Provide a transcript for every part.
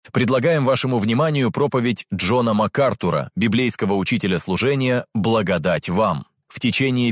Предлагаем вашему вниманию проповедь Джона МакАртура, библейского учителя служения «Благодать вам». В течение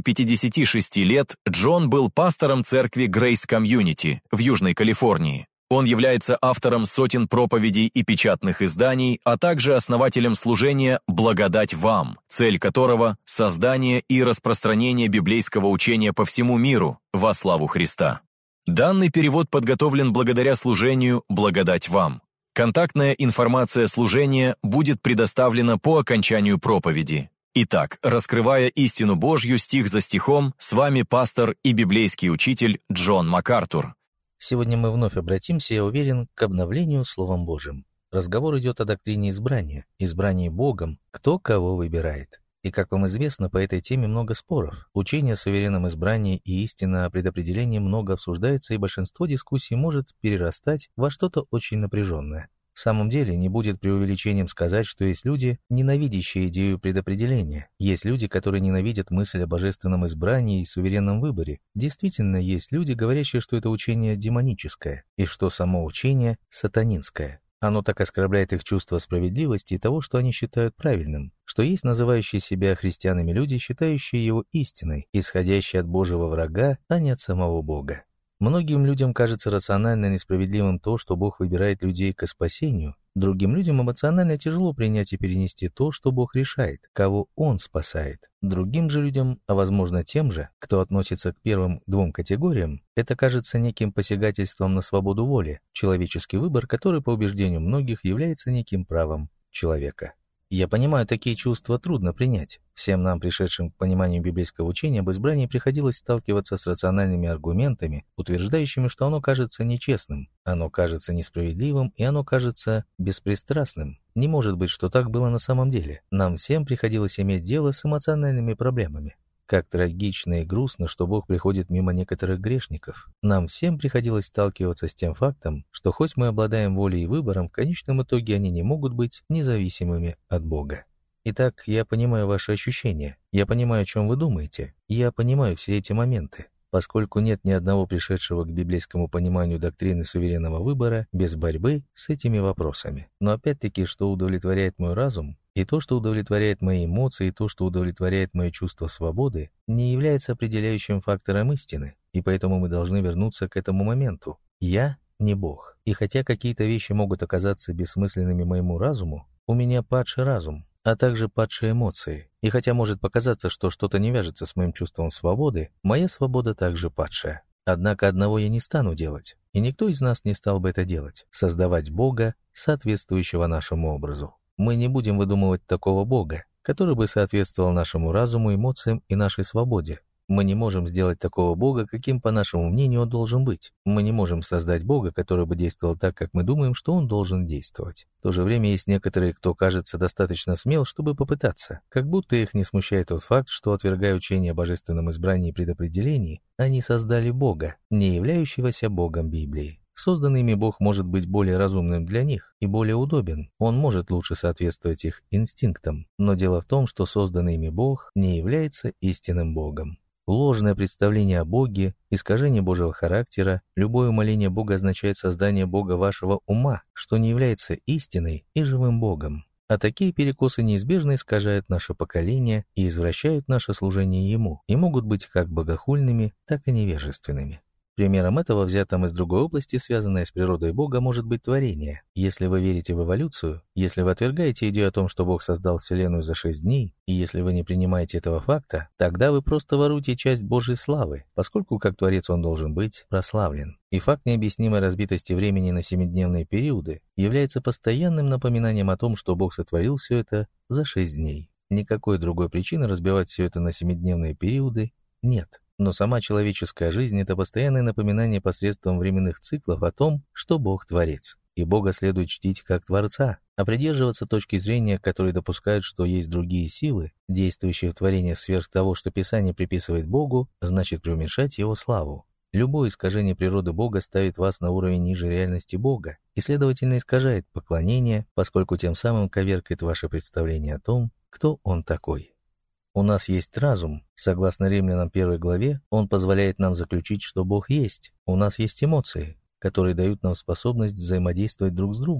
56 лет Джон был пастором церкви Grace Community в Южной Калифорнии. Он является автором сотен проповедей и печатных изданий, а также основателем служения «Благодать вам», цель которого – создание и распространение библейского учения по всему миру во славу Христа. Данный перевод подготовлен благодаря служению «Благодать вам». Контактная информация служения будет предоставлена по окончанию проповеди. Итак, раскрывая истину Божью стих за стихом, с вами пастор и библейский учитель Джон МакАртур. Сегодня мы вновь обратимся, я уверен, к обновлению Словом Божьим. Разговор идет о доктрине избрания, избрании Богом, кто кого выбирает. И, как вам известно, по этой теме много споров. Учение о суверенном избрании и истина о предопределении много обсуждается, и большинство дискуссий может перерастать во что-то очень напряженное. В самом деле, не будет преувеличением сказать, что есть люди, ненавидящие идею предопределения. Есть люди, которые ненавидят мысль о божественном избрании и суверенном выборе. Действительно, есть люди, говорящие, что это учение демоническое, и что само учение сатанинское. Оно так оскорбляет их чувство справедливости и того, что они считают правильным, что есть называющие себя христианами люди, считающие его истиной, исходящей от Божьего врага, а не от самого Бога. Многим людям кажется рационально несправедливым то, что Бог выбирает людей к спасению. Другим людям эмоционально тяжело принять и перенести то, что Бог решает, кого Он спасает. Другим же людям, а возможно тем же, кто относится к первым двум категориям, это кажется неким посягательством на свободу воли, человеческий выбор, который по убеждению многих является неким правом человека. Я понимаю, такие чувства трудно принять. Всем нам, пришедшим к пониманию библейского учения об избрании, приходилось сталкиваться с рациональными аргументами, утверждающими, что оно кажется нечестным, оно кажется несправедливым и оно кажется беспристрастным. Не может быть, что так было на самом деле. Нам всем приходилось иметь дело с эмоциональными проблемами. Как трагично и грустно, что Бог приходит мимо некоторых грешников. Нам всем приходилось сталкиваться с тем фактом, что хоть мы обладаем волей и выбором, в конечном итоге они не могут быть независимыми от Бога. Итак, я понимаю ваши ощущения, я понимаю, о чем вы думаете, я понимаю все эти моменты. Поскольку нет ни одного пришедшего к библейскому пониманию доктрины суверенного выбора без борьбы с этими вопросами. Но опять-таки, что удовлетворяет мой разум, и то, что удовлетворяет мои эмоции, и то, что удовлетворяет мое чувство свободы, не является определяющим фактором истины, и поэтому мы должны вернуться к этому моменту. Я не Бог, и хотя какие-то вещи могут оказаться бессмысленными моему разуму, у меня падший разум, а также падшие эмоции. И хотя может показаться, что что-то не вяжется с моим чувством свободы, моя свобода также падшая. Однако одного я не стану делать, и никто из нас не стал бы это делать, создавать Бога, соответствующего нашему образу. Мы не будем выдумывать такого Бога, который бы соответствовал нашему разуму, эмоциям и нашей свободе. Мы не можем сделать такого Бога, каким, по нашему мнению, он должен быть. Мы не можем создать Бога, который бы действовал так, как мы думаем, что он должен действовать. В то же время есть некоторые, кто кажется достаточно смел, чтобы попытаться. Как будто их не смущает тот факт, что, отвергая учение о божественном избрании и предопределении, они создали Бога, не являющегося Богом Библии. Созданный ими Бог может быть более разумным для них и более удобен. Он может лучше соответствовать их инстинктам. Но дело в том, что созданный ими Бог не является истинным Богом. Ложное представление о Боге, искажение Божьего характера, любое умаление Бога означает создание Бога вашего ума, что не является истиной и живым Богом. А такие перекосы неизбежно искажают наше поколение и извращают наше служение Ему, и могут быть как богохульными, так и невежественными. Примером этого, взятым из другой области, связанной с природой Бога, может быть творение. Если вы верите в эволюцию, если вы отвергаете идею о том, что Бог создал Вселенную за 6 дней, и если вы не принимаете этого факта, тогда вы просто воруете часть Божьей славы, поскольку как Творец Он должен быть прославлен. И факт необъяснимой разбитости времени на 7-дневные периоды является постоянным напоминанием о том, что Бог сотворил все это за 6 дней. Никакой другой причины разбивать все это на 7-дневные периоды нет. Но сама человеческая жизнь – это постоянное напоминание посредством временных циклов о том, что Бог – Творец. И Бога следует чтить как Творца, а придерживаться точки зрения, которые допускают, что есть другие силы, действующие в творении сверх того, что Писание приписывает Богу, значит преуменьшать Его славу. Любое искажение природы Бога ставит вас на уровень ниже реальности Бога и, следовательно, искажает поклонение, поскольку тем самым коверкает ваше представление о том, кто Он такой. У нас есть разум. Согласно Римлянам 1 главе, он позволяет нам заключить, что Бог есть. У нас есть эмоции, которые дают нам способность взаимодействовать друг с другом.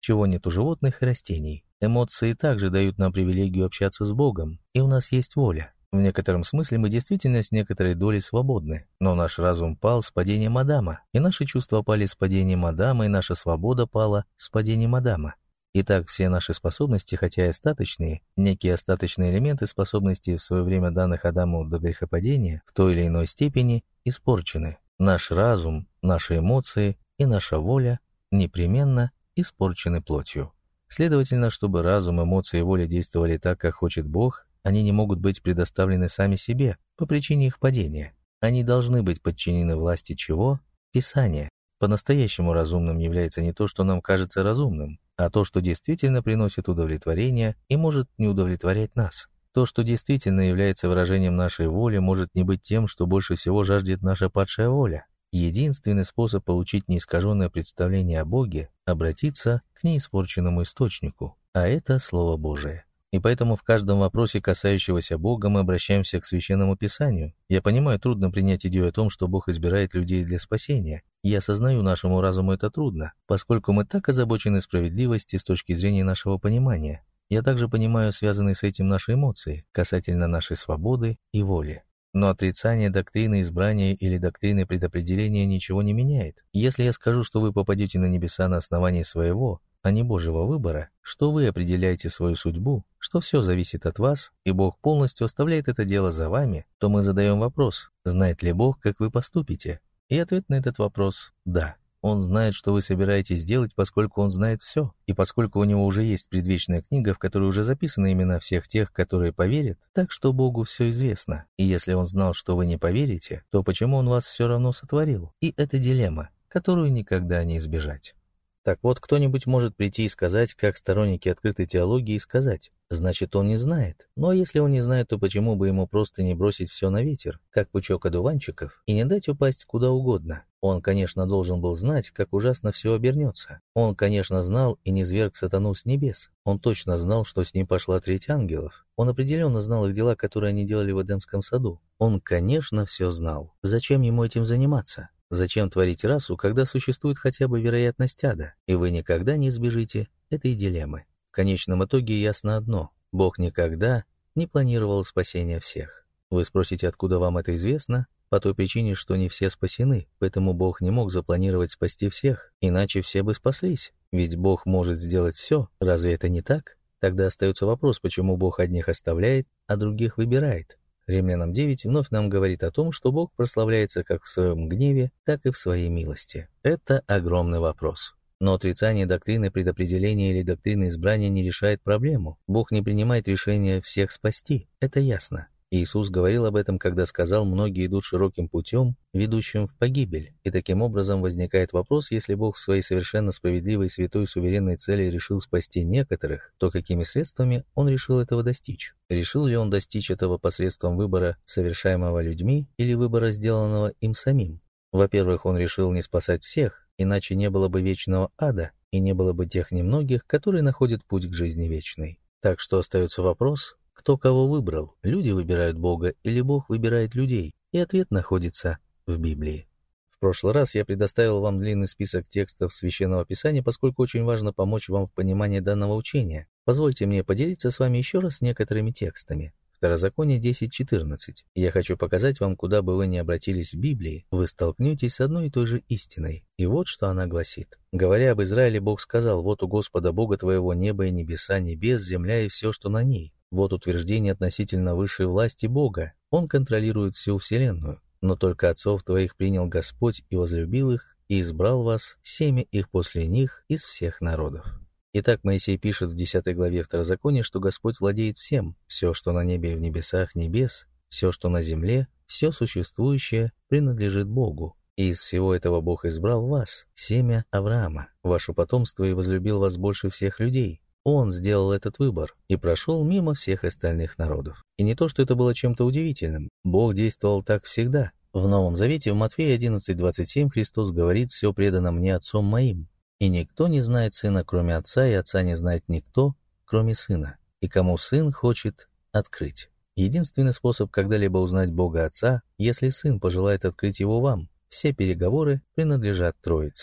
чего нет у животных и растений. Эмоции также дают нам привилегию общаться с Богом, и у нас есть воля. В некотором смысле мы действительно с некоторой долей свободны, но наш разум пал с падением Адама, и наши чувства пали с падением Адама, и наша свобода пала с падением Адама. Итак, все наши способности, хотя и остаточные, некие остаточные элементы способностей в свое время данных Адаму до грехопадения, в той или иной степени испорчены. Наш разум, наши эмоции и наша воля непременно испорчены плотью. Следовательно, чтобы разум, эмоции и воля действовали так, как хочет Бог, они не могут быть предоставлены сами себе по причине их падения. Они должны быть подчинены власти чего? Писания. По-настоящему разумным является не то, что нам кажется разумным, а то, что действительно приносит удовлетворение и может не удовлетворять нас. То, что действительно является выражением нашей воли, может не быть тем, что больше всего жаждет наша падшая воля. Единственный способ получить неискаженное представление о Боге – обратиться к неиспорченному источнику, а это Слово Божие. И поэтому в каждом вопросе, касающегося Бога, мы обращаемся к Священному Писанию. Я понимаю, трудно принять идею о том, что Бог избирает людей для спасения. Я осознаю, нашему разуму это трудно, поскольку мы так озабочены справедливостью с точки зрения нашего понимания. Я также понимаю связанные с этим наши эмоции, касательно нашей свободы и воли. Но отрицание доктрины избрания или доктрины предопределения ничего не меняет. Если я скажу, что вы попадете на небеса на основании своего, а не Божьего выбора, что вы определяете свою судьбу, что все зависит от вас, и Бог полностью оставляет это дело за вами, то мы задаем вопрос, знает ли Бог, как вы поступите? И ответ на этот вопрос – да. Он знает, что вы собираетесь делать, поскольку Он знает все, и поскольку у Него уже есть предвечная книга, в которой уже записаны имена всех тех, которые поверят, так что Богу все известно. И если Он знал, что вы не поверите, то почему Он вас все равно сотворил? И это дилемма, которую никогда не избежать. Так вот, кто-нибудь может прийти и сказать, как сторонники открытой теологии, сказать, значит, он не знает. Ну а если он не знает, то почему бы ему просто не бросить все на ветер, как пучок одуванчиков, и не дать упасть куда угодно? Он, конечно, должен был знать, как ужасно все обернется. Он, конечно, знал и не зверг сатану с небес. Он точно знал, что с ним пошла треть ангелов. Он определенно знал их дела, которые они делали в Эдемском саду. Он, конечно, все знал. Зачем ему этим заниматься? Зачем творить расу, когда существует хотя бы вероятность ада, и вы никогда не избежите этой дилеммы? В конечном итоге ясно одно – Бог никогда не планировал спасения всех. Вы спросите, откуда вам это известно? По той причине, что не все спасены, поэтому Бог не мог запланировать спасти всех, иначе все бы спаслись. Ведь Бог может сделать все, разве это не так? Тогда остается вопрос, почему Бог одних оставляет, а других выбирает. Римлянам 9 вновь нам говорит о том, что Бог прославляется как в своем гневе, так и в своей милости. Это огромный вопрос. Но отрицание доктрины предопределения или доктрины избрания не решает проблему. Бог не принимает решения всех спасти, это ясно. Иисус говорил об этом, когда сказал: «Многие идут широким путем, ведущим в погибель». И таким образом возникает вопрос, если Бог в своей совершенно справедливой, святой, суверенной цели решил спасти некоторых, то какими средствами Он решил этого достичь? Решил ли Он достичь этого посредством выбора, совершаемого людьми, или выбора, сделанного им самим? Во-первых, Он решил не спасать всех, иначе не было бы вечного ада, и не было бы тех немногих, которые находят путь к жизни вечной. Так что остается вопрос, кто кого выбрал? Люди выбирают Бога или Бог выбирает людей? И ответ находится в Библии. В прошлый раз я предоставил вам длинный список текстов Священного Писания, поскольку очень важно помочь вам в понимании данного учения. Позвольте мне поделиться с вами еще раз некоторыми текстами. Второзаконие 10:14. Я хочу показать вам, куда бы вы ни обратились в Библии, вы столкнетесь с одной и той же истиной. И вот что она гласит. Говоря об Израиле, Бог сказал: «Вот у Господа Бога твоего небо и небеса, небес, земля и все, что на ней». Вот утверждение относительно высшей власти Бога. Он контролирует всю вселенную. Но только отцов твоих принял Господь и возлюбил их, и избрал вас, семя их после них, из всех народов. Итак, Моисей пишет в 10 главе Второзакония, что Господь владеет всем. Все, что на небе и в небесах, небес, все, что на земле, все существующее принадлежит Богу. И из всего этого Бог избрал вас, семя Авраама, ваше потомство, и возлюбил вас больше всех людей. Он сделал этот выбор и прошел мимо всех остальных народов. И не то, что это было чем-то удивительным. Бог действовал так всегда. В Новом Завете в Матфея 11:27 Христос говорит: «Все предано мне Отцом моим. И никто не знает Сына, кроме Отца, и Отца не знает никто, кроме Сына. И кому Сын хочет открыть». Единственный способ когда-либо узнать Бога Отца, если Сын пожелает открыть Его вам. Все переговоры принадлежат Троице.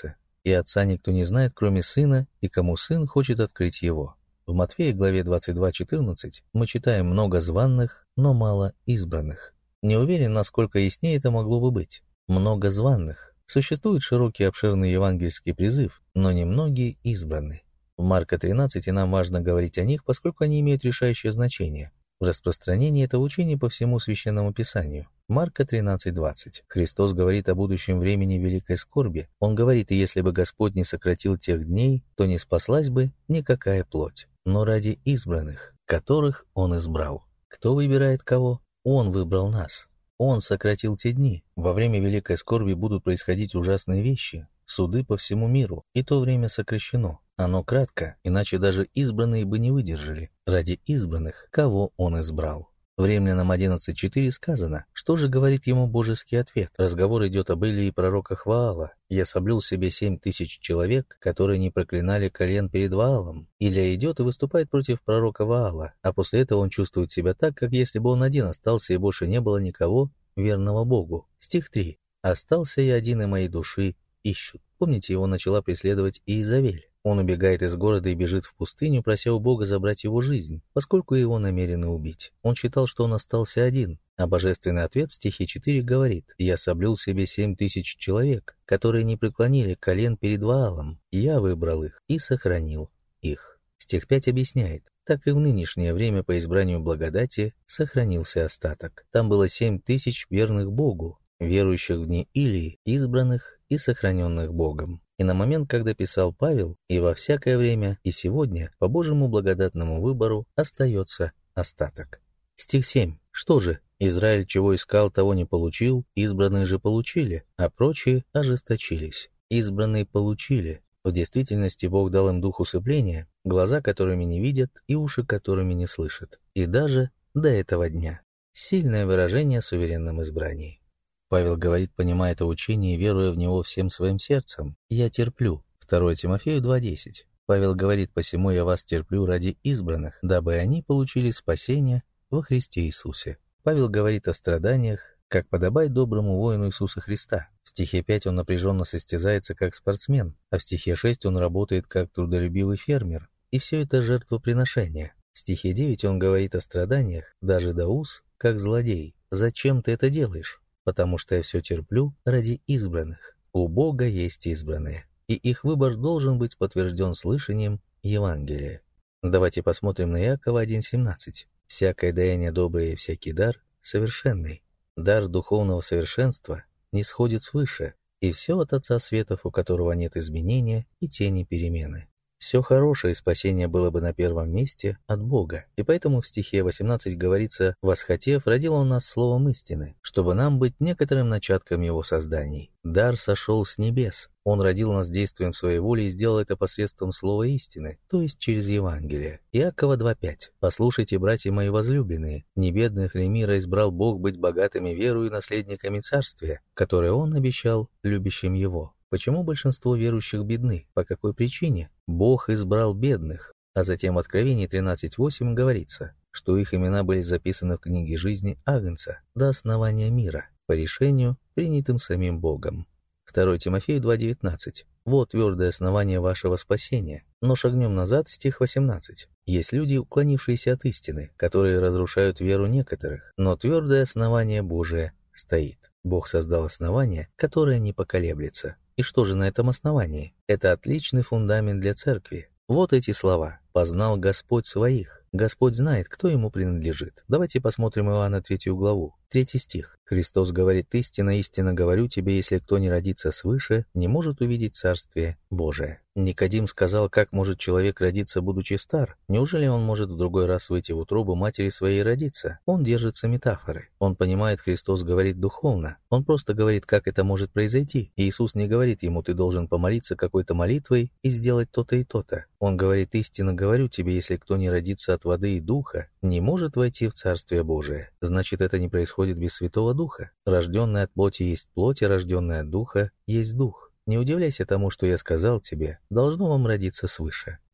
и Отца никто не знает, кроме Сына, и кому Сын хочет открыть Его». В Матфея, главе 22:14, мы читаем: «Много званных, но мало избранных». Не уверен, насколько яснее это могло бы быть. Много званных. Существует широкий обширный евангельский призыв, но немногие избраны. В Марка 13 нам важно говорить о них, поскольку они имеют решающее значение в распространении этого учения по всему Священному Писанию. Марка 13:20. Христос говорит о будущем времени великой скорби. Он говорит: «И если бы Господь не сократил тех дней, то не спаслась бы никакая плоть, но ради избранных, которых Он избрал». Кто выбирает кого? Он выбрал нас. Он сократил те дни. Во время великой скорби будут происходить ужасные вещи, суды по всему миру, и то время сокращено. Оно кратко, иначе даже избранные бы не выдержали. Ради избранных, кого Он избрал. В Римлянам 11:4 сказано: «Что же говорит ему божеский ответ?» Разговор идет об Илии и пророках Ваала. «Я соблюл себе 7000 человек, которые не проклинали колен перед Ваалом». Илия идет и выступает против пророка Ваала, а после этого он чувствует себя так, как если бы он один остался и больше не было никого верного Богу. Стих 3. «Остался я один, и моей души ищут». Помните, его начала преследовать Иезавель. Он убегает из города и бежит в пустыню, прося у Бога забрать его жизнь, поскольку его намерены убить. Он считал, что он остался один, а божественный ответ в стихе 4 говорит: «Я соблюл себе 7000 человек, которые не преклонили колен перед Ваалом. Я выбрал их и сохранил их». Стих 5 объясняет: так и в нынешнее время по избранию благодати сохранился остаток. Там было 7000 верных Богу, верующих в дни Илии, избранных и сохраненных Богом. И на момент, когда писал Павел, и во всякое время, и сегодня, по Божьему благодатному выбору остается остаток. Стих 7. «Что же? Израиль чего искал, того не получил, избранные же получили, а прочие ожесточились». Избранные получили. В действительности Бог дал им дух усыпления, глаза, которыми не видят, и уши, которыми не слышат. И даже до этого дня. Сильное выражение о суверенном избрании. Павел говорит, понимая это учение и веруя в него всем своим сердцем: «Я терплю». 2 Тимофею 2:10. Павел говорит: «Посему я вас терплю ради избранных, дабы они получили спасение во Христе Иисусе». Павел говорит о страданиях, как подобает доброму воину Иисуса Христа. В стихе 5 он напряженно состязается как спортсмен, а в стихе 6 он работает как трудолюбивый фермер. И все это жертвоприношение. В стихе 9 он говорит о страданиях, даже до уз, как злодей. «Зачем ты это делаешь? Потому что я все терплю ради избранных». У Бога есть избранные, и их выбор должен быть подтвержден слышанием Евангелия. Давайте посмотрим на Иакова 1:17. «Всякое даяние доброе и всякий дар совершенный. Дар духовного совершенства не сходит свыше, и все от Отца светов, у которого нет изменения и тени перемены». Все хорошее спасение было бы на первом месте от Бога, и поэтому в стихе 18 говорится: «Восхотев, родил Он нас словом истины, чтобы нам быть некоторым начатком Его созданий». Дар сошел с небес. Он родил нас действием своей воли и сделал это посредством слова истины, то есть через Евангелие. Иакова 2:5. «Послушайте, братья мои возлюбленные, не бедных ли мира избрал Бог быть богатыми верою и наследниками царствия, которое Он обещал любящим Его». Почему большинство верующих бедны? По какой причине? Бог избрал бедных. А затем в Откровении 13:8 говорится, что их имена были записаны в книге жизни Агнца до основания мира, по решению, принятым самим Богом. 2 Тимофею 2:19. «Вот твердое основание вашего спасения». Но шагнем назад, стих 18. «Есть люди, уклонившиеся от истины, которые разрушают веру некоторых, но твердое основание Божие стоит». Бог создал основание, которое не поколеблется. И что же на этом основании? Это отличный фундамент для церкви. Вот эти слова: «Познал Господь своих». Господь знает, кто ему принадлежит. Давайте посмотрим Иоанна 3 главу. 3 стих. Христос говорит: «Истинно, истинно говорю тебе, если кто не родится свыше, не может увидеть Царствие Божие». Никодим сказал: как может человек родиться, будучи стар? Неужели он может в другой раз выйти в утробу матери своей и родиться? Он держится метафоры. Он понимает, Христос говорит духовно. Он просто говорит, как это может произойти. Иисус не говорит ему: ты должен помолиться какой-то молитвой и сделать то-то и то-то. Он говорит: истинно говорю тебе, если кто не родится от воды и духа, не может войти в Царствие Божие. Значит, это не происходит без Святого Духа. Рожденный от плоти есть плоть, а рожденный от духа есть дух. Не удивляйся тому, что я сказал тебе: должно вам родиться свыше.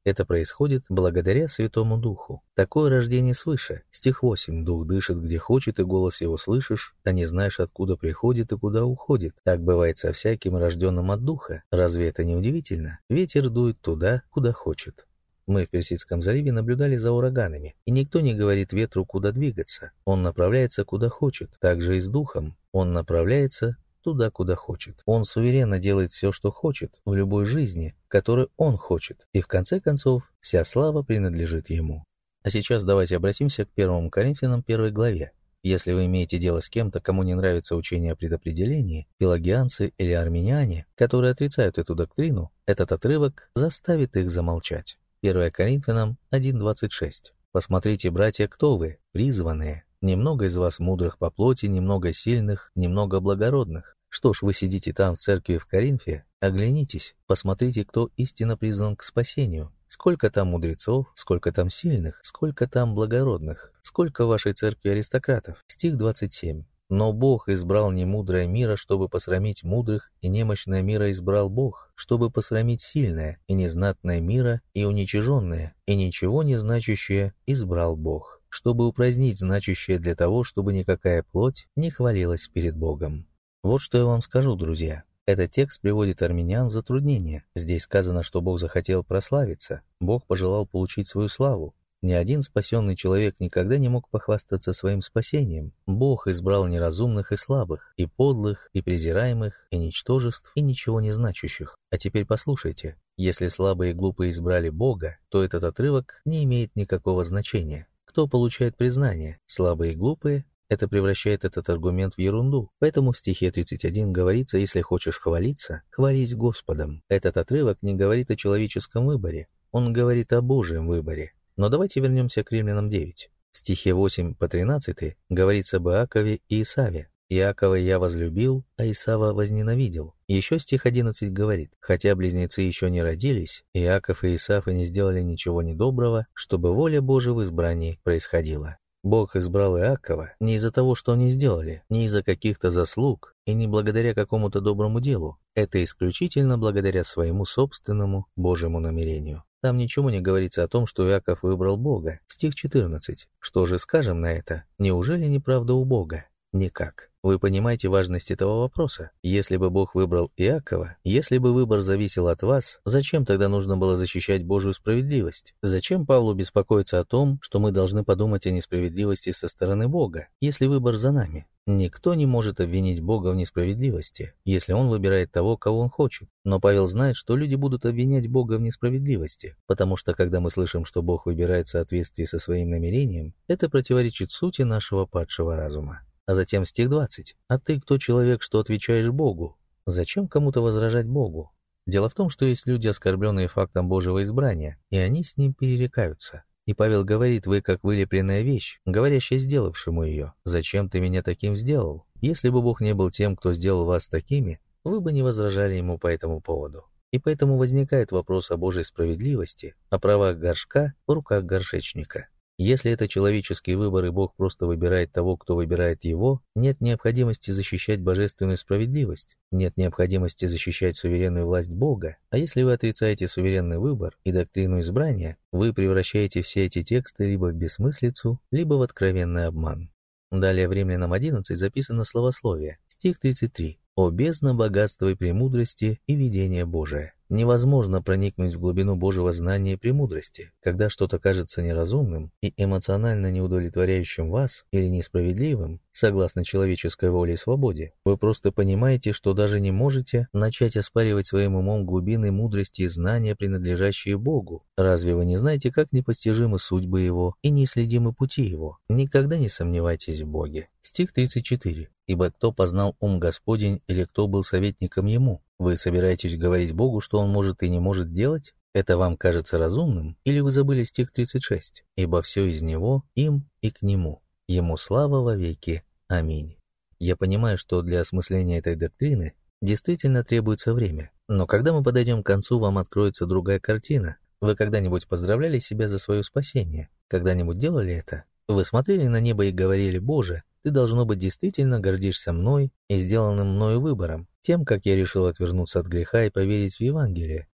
Это происходит благодаря Святому Духу. Такое рождение свыше. Стих 8. «Дух дышит, где хочет, и голос его слышишь, а не знаешь, откуда приходит и куда уходит. Так бывает со всяким, рожденным от Духа. Разве это не удивительно? Ветер дует туда, куда хочет». Мы в Персидском заливе наблюдали за ураганами, и никто не говорит ветру, куда двигаться. Он направляется, куда хочет. Так же и с Духом. Он направляется туда, куда хочет. Он суверенно делает все, что хочет, в любой жизни, которую он хочет. И в конце концов, вся слава принадлежит ему. А сейчас давайте обратимся к 1 Коринфянам 1 главе. Если вы имеете дело с кем-то, кому не нравится учение о предопределении, пелагианцы или армяне, которые отрицают эту доктрину, этот отрывок заставит их замолчать. 1 Коринфянам 1:26. «Посмотрите, братья, кто вы, призванные. Немного из вас мудрых по плоти, немного сильных, немного благородных. Что ж, вы сидите там в церкви в Коринфе? Оглянитесь, посмотрите, кто истинно призван к спасению. Сколько там мудрецов, сколько там сильных, сколько там благородных, сколько в вашей церкви аристократов». Стих 27. «Но Бог избрал немудрое мира, чтобы посрамить мудрых, и немощное мира избрал Бог, чтобы посрамить сильное, и незнатное мира, и уничиженное, и ничего не значащее избрал Бог, чтобы упразднить значащее для того, чтобы никакая плоть не хвалилась перед Богом». Вот что я вам скажу, друзья. Этот текст приводит армян в затруднение. Здесь сказано, что Бог захотел прославиться, Бог пожелал получить свою славу. Ни один спасенный человек никогда не мог похвастаться своим спасением. Бог избрал неразумных и слабых, и подлых, и презираемых, и ничтожеств, и ничего не значащих. А теперь послушайте, если слабые и глупые избрали Бога, то этот отрывок не имеет никакого значения. Кто получает признание? Слабые и глупые? Это превращает этот аргумент в ерунду. Поэтому в стихе 31 говорится: «Если хочешь хвалиться, хвались Господом». Этот отрывок не говорит о человеческом выборе, он говорит о Божьем выборе. Но давайте вернемся к Римлянам 9. В стихе 8 по 13 говорится об Иакове и Исаве. «Иакова я возлюбил, а Исава возненавидел». Еще стих 11 говорит: «Хотя близнецы еще не родились, Иаков и Исав и не сделали ничего недоброго, чтобы воля Божия в избрании происходила». Бог избрал Иакова не из-за того, что они сделали, не из-за каких-то заслуг и не благодаря какому-то доброму делу. Это исключительно благодаря своему собственному Божьему намерению. Там ничего не говорится о том, что Иаков выбрал Бога. Стих 14. Что же скажем на это? Неужели неправда у Бога? Никак. Вы понимаете важность этого вопроса? Если бы Бог выбрал Иакова, если бы выбор зависел от вас, зачем тогда нужно было защищать Божью справедливость? Зачем Павлу беспокоиться о том, что мы должны подумать о несправедливости со стороны Бога, если выбор за нами? Никто не может обвинить Бога в несправедливости, если Он выбирает того, кого Он хочет. Но Павел знает, что люди будут обвинять Бога в несправедливости, потому что когда мы слышим, что Бог выбирает в соответствии со своим намерением, это противоречит сути нашего падшего разума. А затем стих 20. «А ты кто, человек, что отвечаешь Богу? Зачем кому-то возражать Богу?» Дело в том, что есть люди, оскорбленные фактом Божьего избрания, и они с ним перерекаются. И Павел говорит: «Вы как вылепленная вещь, говорящая сделавшему ее. Зачем ты меня таким сделал? Если бы Бог не был тем, кто сделал вас такими, вы бы не возражали ему по этому поводу». И поэтому возникает вопрос о Божьей справедливости, о правах горшка в руках горшечника. Если это человеческий выбор и Бог просто выбирает того, кто выбирает его, нет необходимости защищать божественную справедливость, нет необходимости защищать суверенную власть Бога. А если вы отрицаете суверенный выбор и доктрину избрания, вы превращаете все эти тексты либо в бессмыслицу, либо в откровенный обман. Далее в Римлянам 11 записано словословие, стих 33. «О бездна богатства и премудрости и видения Божия». Невозможно проникнуть в глубину Божьего знания и премудрости, когда что-то кажется неразумным и эмоционально неудовлетворяющим вас или несправедливым, согласно человеческой воле и свободе. Вы просто понимаете, что даже не можете начать оспаривать своим умом глубины мудрости и знания, принадлежащие Богу. Разве вы не знаете, как непостижимы судьбы Его и неисследимы пути Его? Никогда не сомневайтесь в Боге. Стих 34. «Ибо кто познал ум Господень или кто был советником Ему?» Вы собираетесь говорить Богу, что Он может и не может делать? Это вам кажется разумным? Или вы забыли стих 36? «Ибо все из Него, им и к Нему. Ему слава вовеки. Аминь». Я понимаю, что для осмысления этой доктрины действительно требуется время. Но когда мы подойдем к концу, вам откроется другая картина. Вы когда-нибудь поздравляли себя за свое спасение? Когда-нибудь делали это? Вы смотрели на небо и говорили: «Боже, ты, должно быть, действительно гордишься мной и сделанным мною выбором, тем, как я решил отвернуться от греха и поверить в Евангелие».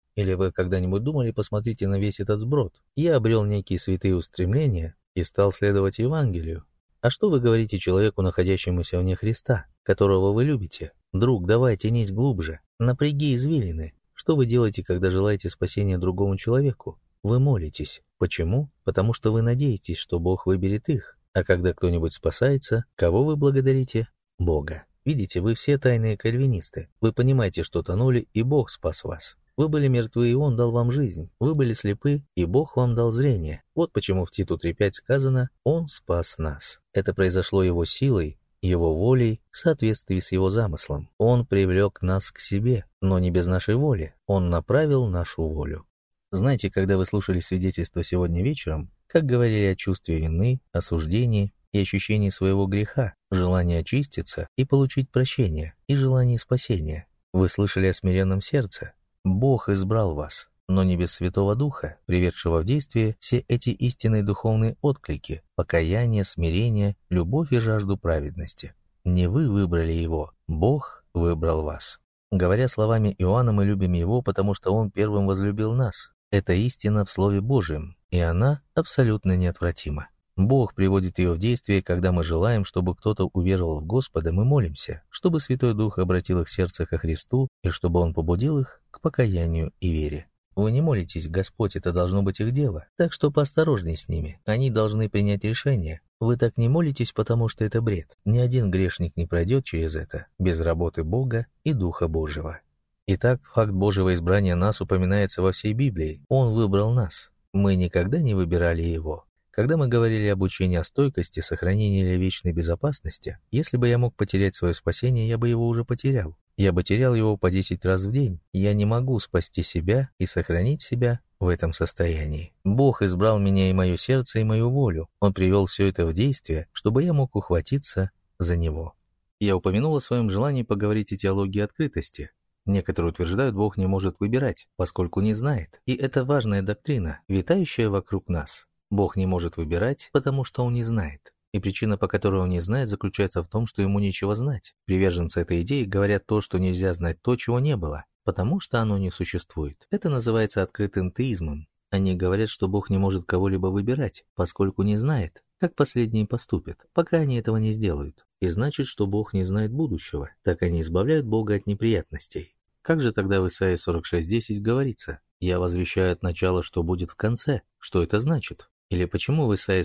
Или вы когда-нибудь думали, посмотрите на весь этот сброд? Я обрел некие святые устремления и стал следовать Евангелию. А что вы говорите человеку, находящемуся вне Христа, которого вы любите? Друг, давай, тянись глубже, напряги извилины. Что вы делаете, когда желаете спасения другому человеку? Вы молитесь. Почему? Потому что вы надеетесь, что Бог выберет их. А когда кто-нибудь спасается, кого вы благодарите? Бога. Видите, вы все тайные кальвинисты. Вы понимаете, что тонули, и Бог спас вас. Вы были мертвы, и Он дал вам жизнь. Вы были слепы, и Бог вам дал зрение. Вот почему в Титу 3:5 сказано «Он спас нас». Это произошло Его силой, Его волей, в соответствии с Его замыслом. Он привлек нас к себе, но не без нашей воли. Он направил нашу волю. Знаете, когда вы слушали свидетельство сегодня вечером, как говорили о чувстве вины, осуждении и ощущении своего греха, желании очиститься и получить прощение, и желании спасения. Вы слышали о смиренном сердце. Бог избрал вас, но не без Святого Духа, приведшего в действие все эти истинные духовные отклики, покаяние, смирение, любовь и жажду праведности. Не вы выбрали Его, Бог выбрал вас. Говоря словами Иоанна, мы любим Его, потому что Он первым возлюбил нас. Это истина в Слове Божьем, и она абсолютно неотвратима. Бог приводит ее в действие, когда мы желаем, чтобы кто-то уверовал в Господа, мы молимся, чтобы Святой Дух обратил их сердце ко Христу и чтобы Он побудил их к покаянию и вере. Вы не молитесь, Господь, это должно быть их дело, так что поосторожней с ними, они должны принять решение. Вы так не молитесь, потому что это бред. Ни один грешник не пройдет через это, без работы Бога и Духа Божьего. Итак, факт Божьего избрания нас упоминается во всей Библии. Он выбрал нас. Мы никогда не выбирали Его. Когда мы говорили об учении о стойкости, сохранении или вечной безопасности, если бы я мог потерять свое спасение, я бы его уже потерял. Я бы терял его по 10 раз в день. Я не могу спасти себя и сохранить себя в этом состоянии. Бог избрал меня и мое сердце, и мою волю. Он привел все это в действие, чтобы я мог ухватиться за Него. Я упомянул о своем желании поговорить о теологии открытости. Некоторые утверждают, Бог не может выбирать, поскольку не знает. И это важная доктрина, витающая вокруг нас. Бог не может выбирать, потому что Он не знает. И причина, по которой Он не знает, заключается в том, что Ему нечего знать. Приверженцы этой идеи говорят то, что нельзя знать то, чего не было, потому что оно не существует. Это называется открытым теизмом. Они говорят, что Бог не может кого-либо выбирать, поскольку не знает, как последние поступят, пока они этого не сделают. И значит, что Бог не знает будущего. Так они избавляют Бога от неприятностей. Как же тогда в Исаии 46:10 говорится: «Я возвещаю от начала, что будет в конце». Что это значит? Или почему в Исаии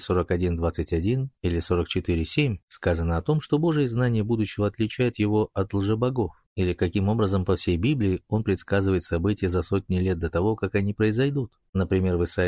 41:21 или 44:7 сказано о том, что Божие знание будущего отличает его от лжебогов? Или каким образом по всей Библии он предсказывает события за сотни лет до того, как они произойдут? Например, в Исаии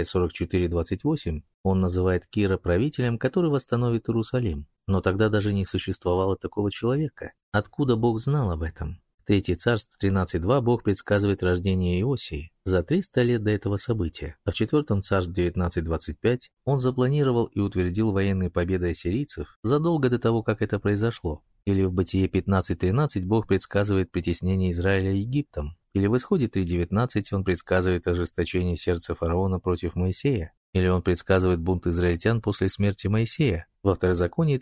44:28 он называет Кира правителем, который восстановит Иерусалим. Но тогда даже не существовало такого человека. Откуда Бог знал об этом? В 3 Царств 13:2 Бог предсказывает рождение Иосии за 300 лет до этого события, а в 4 Царств 19:25 он запланировал и утвердил военные победы ассирийцев задолго до того, как это произошло. Или в Бытие 15:13 Бог предсказывает притеснение Израиля Египтом. Или в Исходе 3:19 он предсказывает ожесточение сердца фараона против Моисея. Или он предсказывает бунт израильтян после смерти Моисея во Второзаконии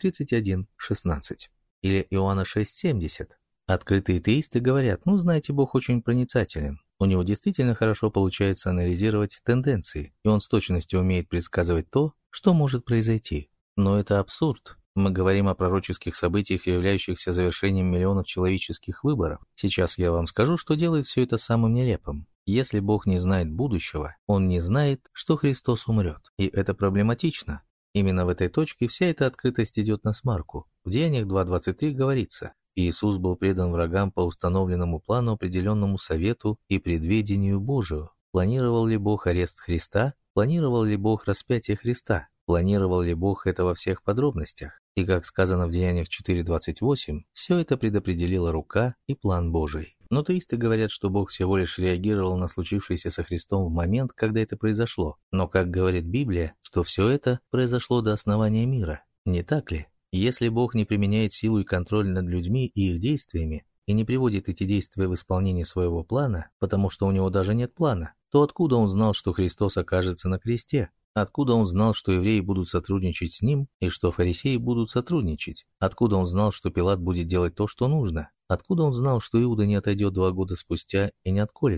31:16. Или Иоанна 6:70. Открытые теисты говорят: знаете, Бог очень проницателен. У него действительно хорошо получается анализировать тенденции, и он с точностью умеет предсказывать то, что может произойти. Но это абсурд. Мы говорим о пророческих событиях, являющихся завершением миллионов человеческих выборов. Сейчас я вам скажу, что делает все это самым нелепым. Если Бог не знает будущего, Он не знает, что Христос умрет. И это проблематично. Именно в этой точке вся эта открытость идет насмарку. В Деяниях 2:23 говорится: Иисус был предан врагам по установленному плану, определенному совету и предведению Божию. Планировал ли Бог арест Христа? Планировал ли Бог распятие Христа? Планировал ли Бог это во всех подробностях? И как сказано в Деяниях 4:28, все это предопределила рука и план Божий. Но теисты говорят, что Бог всего лишь реагировал на случившееся со Христом в момент, когда это произошло. Но, как говорит Библия, что все это произошло до основания мира. Не так ли? Если Бог не применяет силу и контроль над людьми и их действиями, и не приводит эти действия в исполнение своего плана, потому что у него даже нет плана, то откуда он знал, что Христос окажется на кресте? Откуда он знал, что евреи будут сотрудничать с ним, и что фарисеи будут сотрудничать? Откуда он знал, что Пилат будет делать то, что нужно? Откуда он знал, что Иуда не отойдет 2 года спустя и не отколется?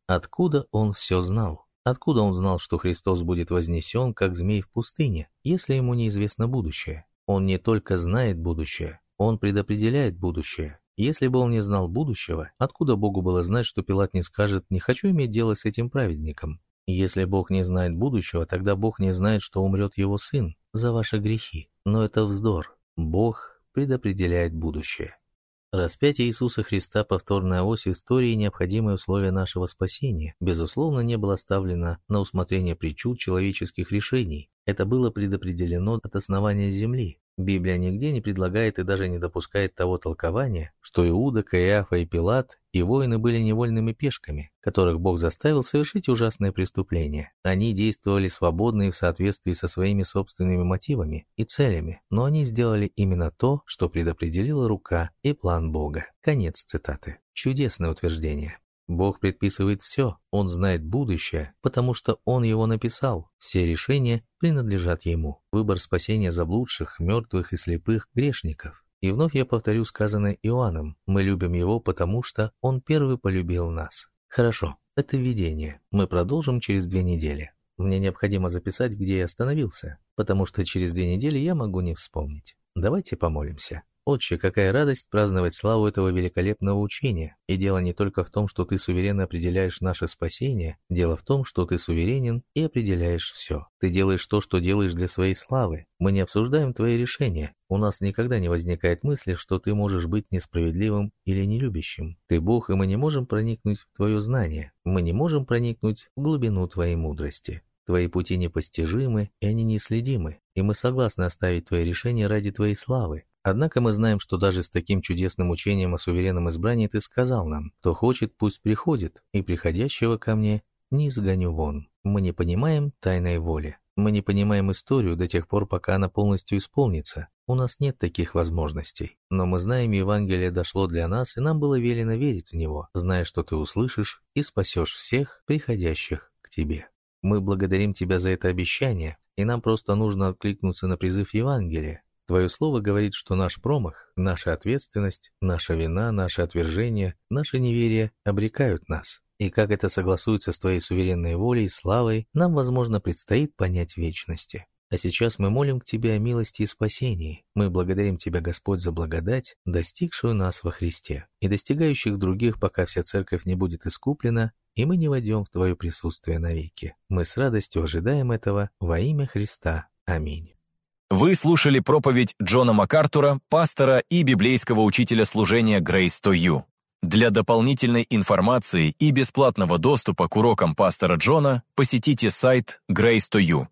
Откуда он все знал? Откуда он знал, что Христос будет вознесен, как змей в пустыне, если ему неизвестно будущее? Он не только знает будущее, он предопределяет будущее. Если бы он не знал будущего, откуда Богу было знать, что Пилат не скажет «не хочу иметь дело с этим праведником»? Если Бог не знает будущего, тогда Бог не знает, что умрет его сын за ваши грехи. Но это вздор. Бог предопределяет будущее. Распятие Иисуса Христа, повторная ось истории и необходимое условие нашего спасения, безусловно, не было оставлено на усмотрение причуд человеческих решений. Это было предопределено от основания земли. Библия нигде не предлагает и даже не допускает того толкования, что Иуда, Каиафа и Пилат и воины были невольными пешками, которых Бог заставил совершить ужасное преступление. Они действовали свободно и в соответствии со своими собственными мотивами и целями, но они сделали именно то, что предопределила рука и план Бога. Конец цитаты. Чудесное утверждение. Бог предписывает все, Он знает будущее, потому что Он его написал. Все решения принадлежат Ему. Выбор спасения заблудших, мертвых и слепых грешников. И вновь я повторю сказанное Иоанном: мы любим Его, потому что Он первый полюбил нас. Хорошо, это введение. Мы продолжим через 2 недели. Мне необходимо записать, где я остановился, потому что через 2 недели я могу не вспомнить. Давайте помолимся. Отче, какая радость праздновать славу этого великолепного учения. И дело не только в том, что ты суверенно определяешь наше спасение, дело в том, что ты суверенен и определяешь все. Ты делаешь то, что делаешь для своей славы. Мы не обсуждаем твои решения. У нас никогда не возникает мысли, что ты можешь быть несправедливым или нелюбящим. Ты Бог, и мы не можем проникнуть в твое знание. Мы не можем проникнуть в глубину твоей мудрости. Твои пути непостижимы, и они неследимы, и мы согласны оставить твои решения ради твоей славы. Однако мы знаем, что даже с таким чудесным учением о суверенном избрании ты сказал нам: кто хочет, пусть приходит, и приходящего ко мне не изгоню вон. Мы не понимаем тайной воли. Мы не понимаем историю до тех пор, пока она полностью исполнится. У нас нет таких возможностей. Но мы знаем, Евангелие дошло для нас, и нам было велено верить в него, зная, что ты услышишь и спасешь всех, приходящих к тебе. Мы благодарим тебя за это обещание, и нам просто нужно откликнуться на призыв Евангелия. Твое слово говорит, что наш промах, наша ответственность, наша вина, наше отвержение, наше неверие обрекают нас. И как это согласуется с твоей суверенной волей и славой, нам, возможно, предстоит понять в вечности. А сейчас мы молим к тебе о милости и спасении. Мы благодарим тебя, Господь, за благодать, достигшую нас во Христе, и достигающих других, пока вся церковь не будет искуплена, и мы не войдем в твое присутствие навеки. Мы с радостью ожидаем этого во имя Христа. Аминь. Вы слушали проповедь Джона МакАртура, пастора и библейского учителя служения Grace to You. Для дополнительной информации и бесплатного доступа к урокам пастора Джона посетите сайт Grace to You,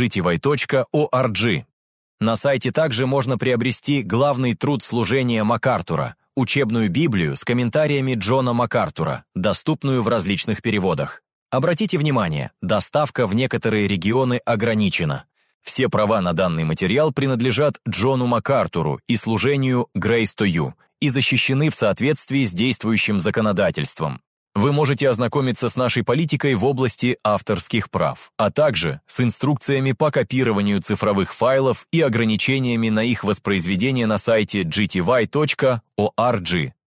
gty.org. На сайте также можно приобрести главный труд служения МакАртура, учебную Библию с комментариями Джона МакАртура, доступную в различных переводах. Обратите внимание, доставка в некоторые регионы ограничена. Все права на данный материал принадлежат Джону МакАртуру и служению Grace to You и защищены в соответствии с действующим законодательством. Вы можете ознакомиться с нашей политикой в области авторских прав, а также с инструкциями по копированию цифровых файлов и ограничениями на их воспроизведение на сайте gty.org.